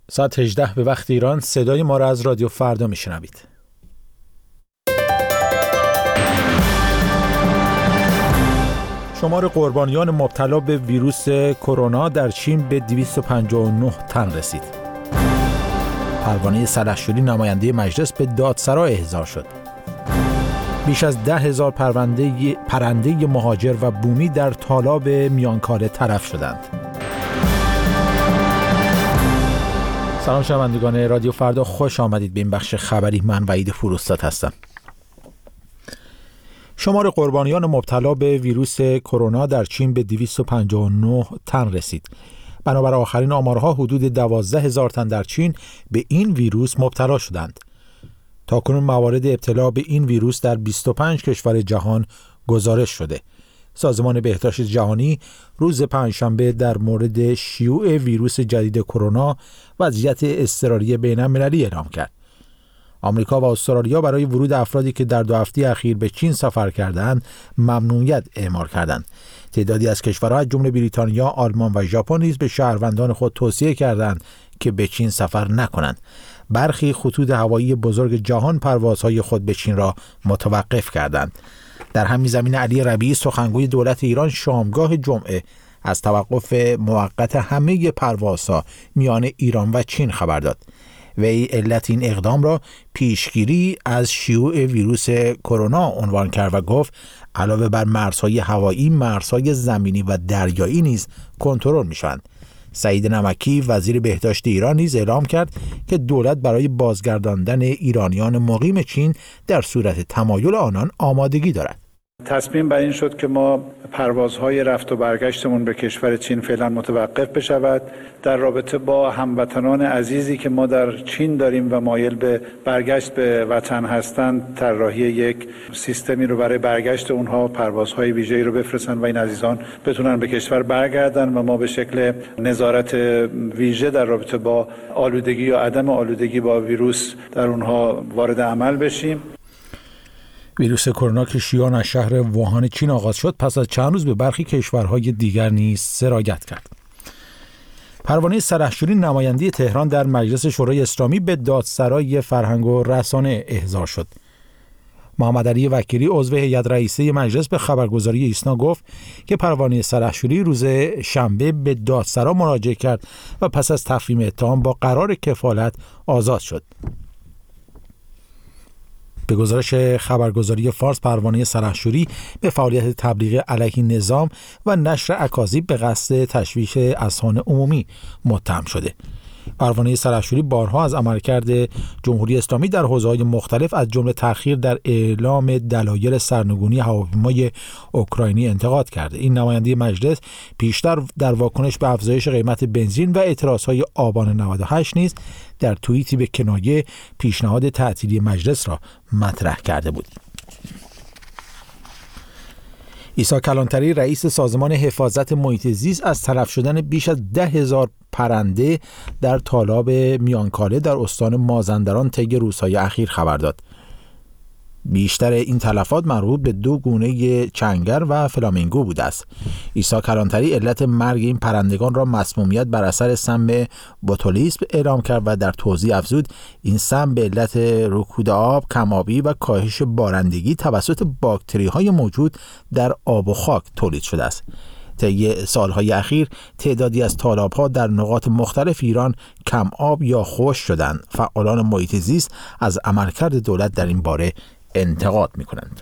ساعت 18 به وقت ایران صدای ما را از رادیو فردا میشنوید. شمار قربانیان مبتلا به ویروس کرونا در چین به 259 تن رسید. پروانه سلحشوری نماینده مجلس به دادسرا احضار شد. بیش از 10,000 پرنده مهاجر و بومی در تالاب میانکاله تلف شدند. سلام شنوندگان رادیو فردا، خوش آمدید به این بخش خبری. من وحید فروستاد هستم. شمار قربانیان مبتلا به ویروس کرونا در چین به 259 تن رسید. بنابر آخرین آمارها حدود 12,000 تن در چین به این ویروس مبتلا شدند. تاکنون موارد ابتلا به این ویروس در 25 کشور جهان گزارش شده. سازمان بهداشت جهانی روز پنجشنبه در مورد شیوع ویروس جدید کرونا وضعیت اضطراری بین‌المللی اعلام کرد. آمریکا و استرالیا برای ورود افرادی که در 2 هفته اخیر به چین سفر کردند ممنوعیت اعمال کردند. تعدادی از کشورها از جمله بریتانیا، آلمان و ژاپن نیز به شهروندان خود توصیه کردند که به چین سفر نکنند. برخی خطوط هوایی بزرگ جهان پروازهای خود به چین را متوقف کردند. در همین زمینه علی ربیعی سخنگوی دولت ایران شامگاه جمعه از توقف موقت همه پروازها میان ایران و چین خبر داد. وی علت این اقدام را پیشگیری از شیوع ویروس کرونا عنوان کرد و گفت علاوه بر مرزهای هوایی، مرزهای زمینی و دریایی نیز کنترل می‌شوند. سعید نمکی وزیر بهداشت ایران نیز اعلام کرد که دولت برای بازگرداندن ایرانیان مقیم چین در صورت تمایل آنان آمادگی دارد. تصمیم بر این شد که ما پروازهای رفت و برگشتمون به کشور چین فعلا متوقف بشود. در رابطه با هموطنان عزیزی که ما در چین داریم و مایل به برگشت به وطن هستند، طراحی یک سیستمی رو برای برگشت اونها، پروازهای ویژه‌ای رو بفرستن و این عزیزان بتونن به کشور برگردن و ما به شکل نظارت ویژه در رابطه با آلودگی یا عدم آلودگی با ویروس در اونها وارد عمل بشیم. ویروس کرونا که شیوع از شهر ووهان چین آغاز شد، پس از چند روز به برخی کشورهای دیگر نیز سرایت کرد. پروانه سلحشوری نماینده تهران در مجلس شورای اسلامی به دادسرای فرهنگ و رسانه احضار شد. محمد علی وکیلی عضو هیئت رئیسه مجلس به خبرگزاری ایسنا گفت که پروانه سلحشوری روز شنبه به دادسرا مراجعه کرد و پس از تفهیم اتهام با قرار کفالت آزاد شد. به گزارش خبرگزاری فارس، پروانه سلحشوری به فعالیت تبلیغ علیه نظام و نشر اکاذیب به قصد تشویش اذهان عمومی متهم شده. پروانه سلحشوری بارها از عملکرد جمهوری اسلامی در حوزه‌های مختلف از جمله تأخیر در اعلام دلایل سرنگونی هواپیمای اوکراینی انتقاد کرده. این نماینده مجلس پیشتر در واکنش به افزایش قیمت بنزین و اعتراضهای آبان 98 نیز در توییتی به کنایه پیشنهاد تعطیلی مجلس را مطرح کرده بود. عیسی کلانتری رئیس سازمان حفاظت محیط زیست از تلف شدن بیش از 10,000 پرنده در تالاب میانکاله در استان مازندران طی روزهای اخیر خبر داد. بیشتر این تلفات مربوط به 2 گونه چنگر و فلامینگو بوده است. عیسی کلانتری علت مرگ این پرندگان را مسمومیت بر اثر سم بوتولیسم اعلام کرد و در توضیح افزود این سم به علت رکود آب، کم‌آبی و کاهش بارندگی توسط باکتری‌های موجود در آب و خاک تولید شده است. طی سالهای اخیر تعدادی از تالاب‌ها در نقاط مختلف ایران کم آب یا خشک شدند. فعالان محیط زیست از عملکرد دولت در این باره انتقاد می‌کنند.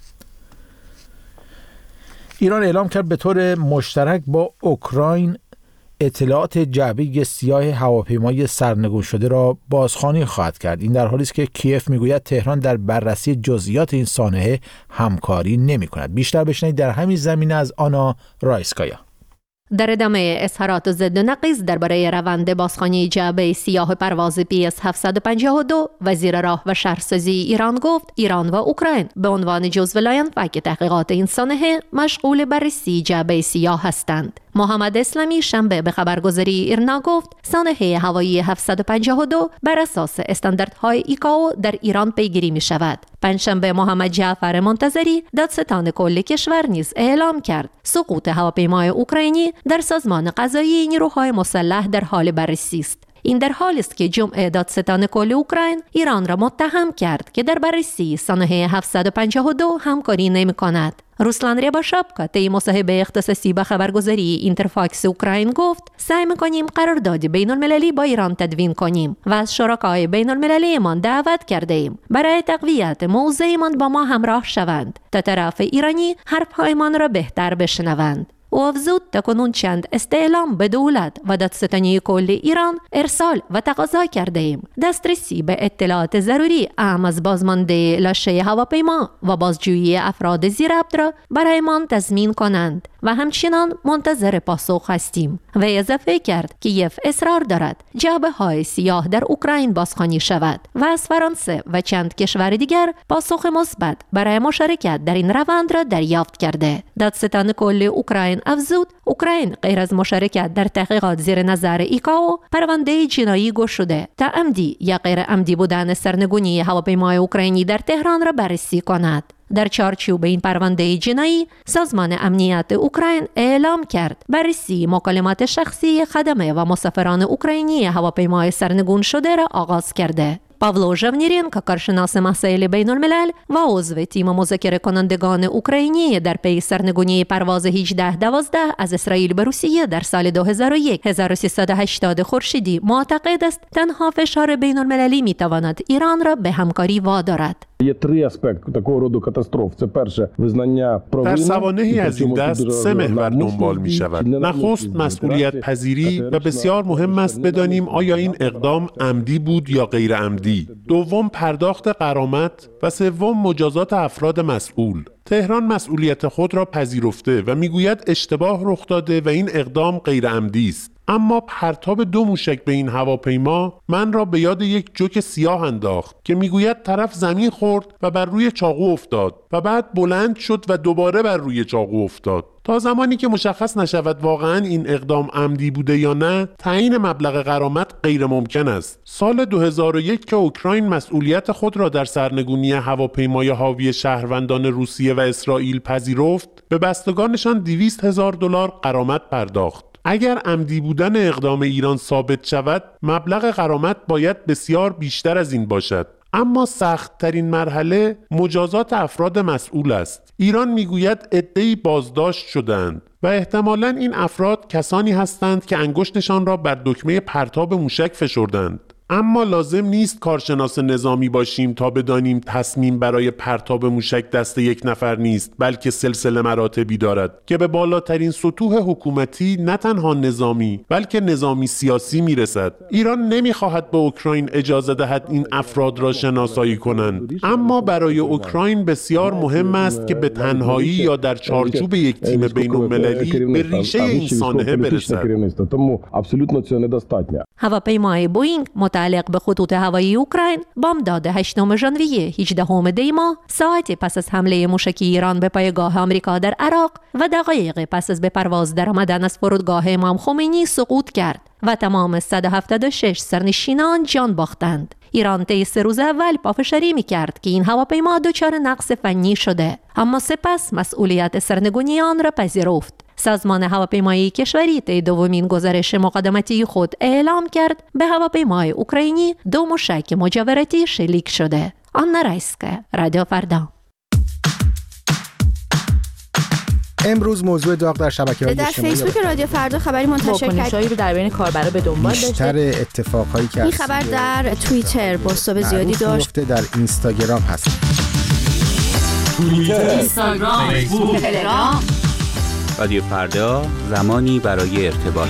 ایران اعلام کرد به طور مشترک با اوکراین اطلاعات جعبه سیاه هواپیمای سرنگون شده را بازخوانی خواهد کرد. این در حالی است که کیف میگوید تهران در بررسی جزئیات این سانحه همکاری نمی‌کند. بیشتر بشنوید در همین زمینه از آنا رایسکایا. در ادامه اظهارات ضد و نقیض درباره روند بازخوانی جعبه سیاه پرواز PS 752، وزیر راه و شهرسازی ایران گفت ایران و اوکراین به عنوان جزو لاینفک تحقیقات این سانحه مشغول بررسی جعبه سیاه هستند. محمد اسلامی شنبه به خبرگزاری ایرنا گفت سانحه هوایی 752 بر اساس استانداردهای ایکائو در ایران پیگیری می شود. پنجشنبه محمد جعفر منتظری دادستان کل کشور نیز اعلام کرد سقوط هواپیمای اوکراینی در سازمان قضایی نیروهای مسلح در حال بررسی است. این در حالی است که جمع دادستان کل اوکراین ایران را متهم کرد که در بررسی سانحه 752 همکاری نمی‌کند. روسلان ریباشاپکا طی مصاحبه اختصاصی با خبرگزاری اینترفاکس اوکراین گفت سعی می‌کنیم قرارداد بین‌المللی با ایران تدوین کنیم و از شرکای بین‌المللیمان دعوت کرده ایم برای تقویت موضعمان با ما همراه شوند تا طرف ایرانی حرف‌هایمان را بهتر بشنوند. او افزود تاکنون چند استعلام به دولت و دادستانی کل ایران ارسال و تقاضا کرده ایم دسترسی به اطلاعات ضروری اهم از بازمانده لاشه هواپیما و بازجویی افراد زیربط را برایمان تضمین کنند و همچنان منتظر پاسخ هستیم. و اضافه کرد کیف اصرار دارد جعبه‌های سیاه در اوکراین بازخوانی شود و از فرانسه و چند کشور دیگر پاسخ مثبت برای مشارکت در این روند را دریافت کرده. دادستان کل اوکراین افزود اوکراین غیر از مشارکت در تحقیقات زیر نظر ایکائو پرونده جنایی گشوده تا عمدی یا غیر عمدی بودن سرنگونی هواپیمای اوکراینی در تهران را بررسی کند. در چارچوب این پرونده جنایی سازمان امنیت اوکراین اعلام کرد بررسی مکالمات شخصی خدمه و مسافران اوکراینی هواپیمای سرنگون شده را آغاز کرده. پاولو ژونیرینکو کارشناس مسائل بین الملل و عضو تیم مذاکره کنندگان اوکراینی در پی سرنگونی پرواز 1812 از اسرائیل به روسیه در سال 2001 1380 خورشیدی معتقد است تنها فشار بین المللی میتواند ایران را به همکاری وادارد. Є три аспекти такого роду катастроф. Це перше визнання провини. در سوانحی از این دست سه محور دنبال می شود. نخست مسئولیت پذیری و بسیار مهم است بدانیم آیا این اقدام عمدی بود یا غیر عمدی. دوم پرداخت غرامت و سوم مجازات افراد مسئول. تهران مسئولیت خود را پذیرفته و میگوید اشتباه رخ داده و این اقدام غیر عمدی است. اما پرتاب 2 موشک به این هواپیما من را به یاد یک جوک سیاه انداخت که میگوید طرف زمین خورد و بر روی چاقو افتاد و بعد بلند شد و دوباره بر روی چاقو افتاد. تا زمانی که مشخص نشود واقعاً این اقدام عمدی بوده یا نه، تعیین مبلغ غرامت غیر ممکن است. سال 2001 که اوکراین مسئولیت خود را در سرنگونی هواپیمای حاوی شهروندان روسیه و اسرائیل پذیرفت، به بستگانشان $200,000 غرامت پرداخت. اگر عمدی بودن اقدام ایران ثابت شود، مبلغ غرامت باید بسیار بیشتر از این باشد. اما سخت ترین مرحله مجازات افراد مسئول است. ایران میگوید عده‌ای بازداشت شدند و احتمالاً این افراد کسانی هستند که انگشتشان را بر دکمه پرتاب موشک فشردند. اما لازم نیست کارشناس نظامی باشیم تا بدانیم تصمیم برای پرتاب موشک دست یک نفر نیست، بلکه سلسله مراتبی دارد که به بالاترین سطوح حکومتی نه تنها نظامی بلکه نظامی سیاسی میرسد. ایران نمیخواهد به اوکراین اجازه دهد این افراد را شناسایی کنند، اما برای اوکراین بسیار مهم است که به تنهایی یا در چارچوب یک تیم بین‌المللی به ریشه این سانحه برسد. هواپیمای بوئینگ متعلق به خطوط هوایی اوکراین بامداد 8 ژانویه 18 دی ماه ساعتی پس از حمله موشکی ایران به پایگاه آمریکا در عراق و دقایق پس از به پرواز درآمدن از فرودگاه امام خمینی سقوط کرد و تمام 176 سرنشینان جان باختند. ایران طی 3 روز اول پافشاری می‌کرد که این هواپیما دچار نقص فنی شده، اما سپس مسئولیت سرنگونی آن را پذیرفت. سازمان هواپیمایی کشوری طی دومین گزارش مقدماتی خود اعلام کرد به هواپیمای اوکراینی 2 موشک مجاورتی شلیک شده. آنا رایسکه، رادیو فردا. امروز موضوع داغ در شبکه‌های اجتماعی در فیسبوک رادیو فردا خبری منتشر کرد. واکنش‌هایی رو در بین کاربرا به دنبال داشته. بیشتر اتفاقهایی که این خبر در توییتر بازتاب زیادی داشت. در اینستاگرام هست. توییتر، اینستاگرام، فیسبوک، تلگرام. رادیو فردا، زمانی برای ارتباط.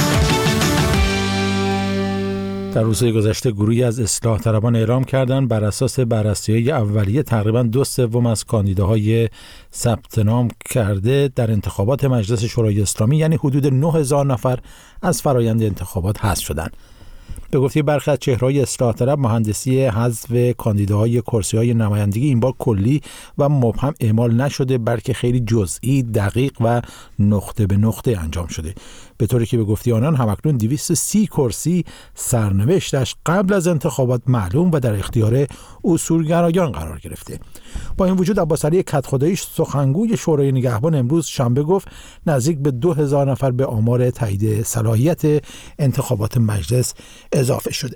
در روزهای گذشته گروهی از اصلاح طلبان اعلام کردند بر اساس بررسی‌های اولیه تقریباً 2/3 از کاندیداهای ثبت نام کرده در انتخابات مجلس شورای اسلامی، یعنی حدود 9000 نفر، از فرایند انتخابات حذف شدند. به گفته برخی از چهره‌های اصلاح طلب، مهندسی حذف کاندیداهای کرسی‌های نمایندگی این بار کلی و مبهم اعمال نشده، بلکه خیلی جزئی، دقیق و نقطه به نقطه انجام شده. به طوری که به گفته آنان همکنون 230 کرسی سرنوشتش قبل از انتخابات معلوم و در اختیار اصولگرایان قرار گرفته. با این وجود عباس علی کدخدایی سخنگوی شورای نگهبان امروز شنبه گفت نزدیک به 2000 نفر به آمار تایید صلاحیت انتخابات مجلس اضافه شده.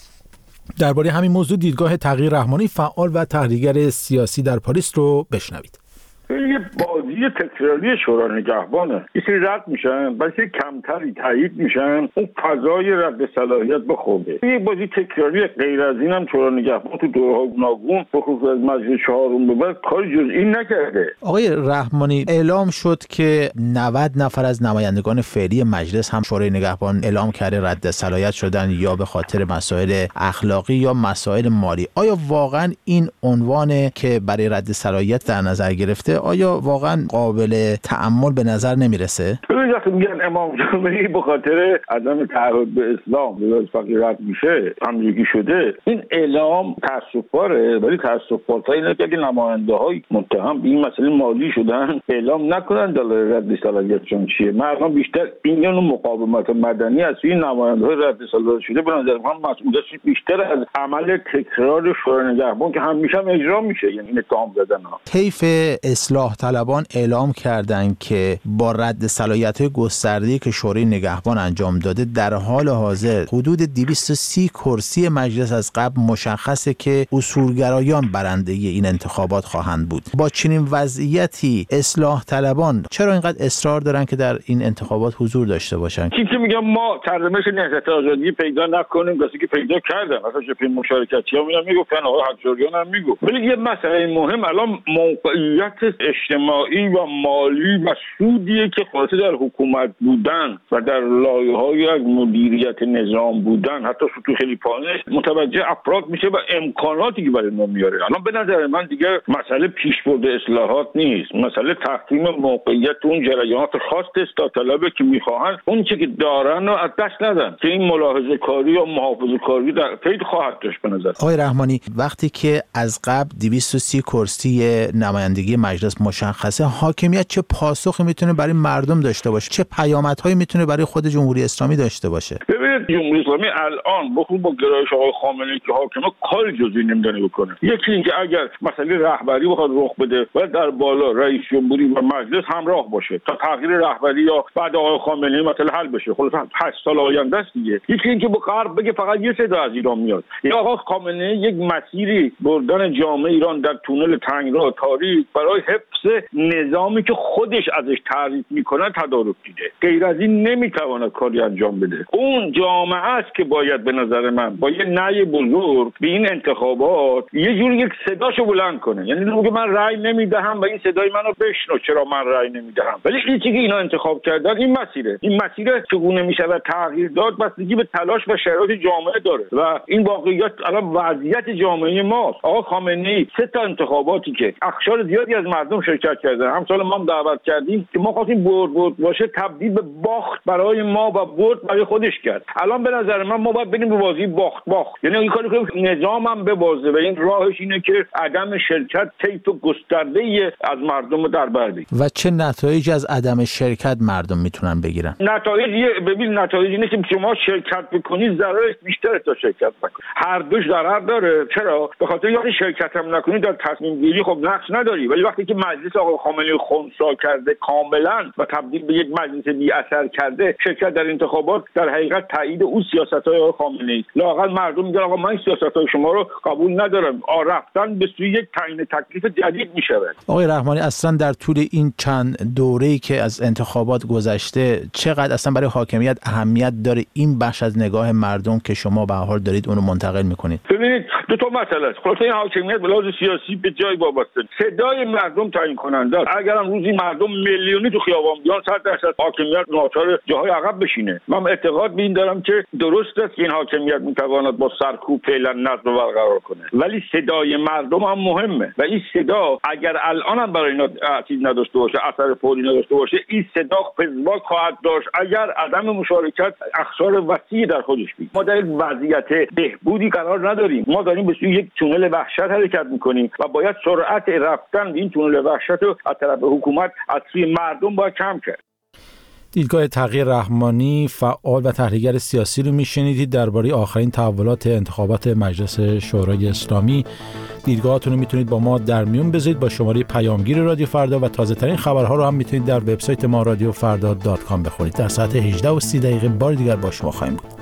درباره همین موضوع دیدگاه تغییر رحمانی فعال و تحلیلگر سیاسی در پاریس رو بشنوید. یه بازی تکراری شورای نگهبانه، یه سری رد میشن بلکه کمتری تایید میشن، اون فضای رد صلاحیت بخوره. یه بازی تکراری غیر از این هم شورای نگهبان تو دوره‌های گوناگون بخصوص از مجلس چهارم به بعد کار جز این نکرده. آقای رحمانی، اعلام شد که 90 نفر از نمایندگان فعلی مجلس هم شورای نگهبان اعلام کرده رد صلاحیت شدن یا به خاطر مسائل اخلاقی یا مسائل مالی. آیا واقعا این عنوانه که برای رد صلاحیت در نظر گرفته؟ آیا واقعا قابل تأمل به نظر نمیرسه؟ وقتی میگن امام جمعی به خاطر عدم تعهد به اسلام به فقیرت میشه همینجوری شده، این اعلام تأسف‌باره، ولی تأسف‌بارتر اینه که نماینده‌های متهم به این مسئله مالی شدن اعلام نکنن دلایل رد صلاحیتشون چیه. مردم بیشتر این نوع مقاومت مدنی از این نماینده‌های رد صلاحیت شده به نظر من مسئولیتش بیشتر از عمل تکرار شورای نگهبان که همیشه هم اجرا میشه، یعنی این اتهام زدن‌ها. طیف اصلاح طلبان اعلام کردند که با رد صلاحیت‌های گسترده‌ای که شورای نگهبان انجام داده در حال حاضر حدود 230 کرسی مجلس از قبل مشخصه که اصولگرایان برنده این انتخابات خواهند بود. با چنین وضعیتی اصلاح طلبان چرا اینقدر اصرار دارن که در این انتخابات حضور داشته باشن؟ که میگم ما ترجمهش نهضت آزادی پیدا نکنیم، کسی که پیدا کردن مثلا جبهه مشارکتی‌ها میگفتن آقا حق‌جویان هم میگفت. ولی یه مسئله مهم الان موقعیت اجتماعی و مالی و سودیه که خلاصه در حکومت بودن و در لایه‌های از مدیریت نظام بودن، حتی سطوح خیلی پایینش متوجه افراد میشه و امکاناتی که برای ما میاره. الان به نظر من دیگه مسئله پیشبرد اصلاحات نیست، مسئله تحکیم موقعیت اون جریانات خاص اصلاح طلبه که میخواهن اون چیزی که دارن رو از دست ندن که این ملاحظه کاری و محافظه کاری در پید خواهد داشت. به نظر آقای رحمانی، وقتی که از قبل 230 کرسی نمایندگی مجلس مشخصه، حاکمیت چه پاسخی میتونه برای مردم داشته باشه؟ چه پیامدهایی میتونه برای خود جمهوری اسلامی داشته باشه؟ ببینید جمهوری اسلامی الان با گرایش آقای خامنه‌ای که حاکمه کاری جزئی نمی‌دونه بکنه. یکی اینکه اگر مسئله رهبری بخواد رخ بده و در بالا رئیس جمهوری و مجلس همراه باشه تا تغییر رهبری یا بعد آقای خامنه‌ای مثلا حل بشه، خلاص 8 سال آینده است دیگه. یکی اینکه به غرب بگه فقط یه صدا از ایران میاد. یا آقای خامنه‌ای یک مسیری بردن جامعه ایران در تونل تنگراه تاریک برای حفظ نظامی که خودش ازش تعریف میکنه تدارک دیده. غیر از این نمیتواند کاری انجام بده. اون جامعه است که باید به نظر من با یه نعی بزرگ به این انتخابات یه جوری یک صداشو بلند کنه، یعنی میگه من رأی نمیدهم و این صدای منو بشنو چرا من رأی نمیدهم. ولی این چیزی که اینا انتخاب کردن این مسیره چگونه میشه و تغییر داد بستگی به تلاش و شرایط جامعه داره و این واقعیت الان وضعیت جامعه ماست. آقا خامنه‌ای 3 تا انتخاباتی که اقشار زیادی از مردم شرکت کردن، همسال ما هم دعوت کردیم که ما خواستیم برد باشه تبدیل به باخت برای ما و برد برای خودش کرد. الان به نظر من ما باید بریم به بازی باخت، یعنی این کاری که نظام هم ببازه و این راهش اینه که عدم شرکت طیف گسترده‌ای از مردم در بر بگیره. و چه نتایجی از عدم شرکت مردم میتونن بگیرن؟ نتایج اینه که شما شرکت بکنید ضررش بیشتره تا شرکت نکنید. هر دوش ضرر داره. چرا؟ به خاطر اینکه شرکت هم نکنید در تصمیم گیری خب نقش نداری، ولی وقتی که مجلس آقای خامنه‌ای خنثی کرده کاملا و تبدیل به یک مجلس بی اثر کرده، شرکت در انتخابات در حقیقت تایید اون سیاست‌های آقای خامنه‌ای. لااقل مردم میگن آقا من سیاست‌های شما رو قبول ندارم. رفتن به سوی یک تعیین تکلیف جدید میشود. آقای رحمانی، اصلا در طول این چند دوره‌ای که از انتخابات گذشته چقدر اصلا برای حاکمیت اهمیت داره این بخش از نگاه مردم که شما به هر حال دارید اون رو منتقل می‌کنید؟ ببینید دو تا مسئله است. خلاص این حاکمیت به لحاظ سیاسی به جای وابسته. صدای مردم تعیین کننده است. اگر هم روزی مردم میلیونی تو خیابان بیان 100% حاکمیت ناچار جاهای عقب بشینه. من اعتقاد به این دارم که درست است که این حاکمیت میتواند با سرکوب فعلا نظم برقرار کنه، ولی صدای مردم هم مهمه و این صدا اگر الان هم برای اینا چیز نداشته باشه، اثر فوری نداشته باشه، این صدا پزواک خواهد داشت اگر عدم مشارکت اقشار وسیعی در خودش بگیره. ما در یک وضعیت بهبودی قرار نداریم. ما داریم به سوی یک تونل وحشت حرکت میکنیم و باید سرعت رفتن به این تونل وحشت رو از طرف حکومت از سوی مردم باید کم کرد. دیدگاه تغییر رحمانی، فعال و تحلیلگر سیاسی رو میشنیدید درباره آخرین تحولات انتخابات مجلس شورای اسلامی. دیدگاهاتون رو میتونید با ما در میون بذارید با شماره پیامگیر رادیو فردا و تازه ترین خبرها رو هم میتونید در وبسایت ما رادیوفردا.com بخونید. در ساعت 18:30 بار دیگر با شما خواهیم بود.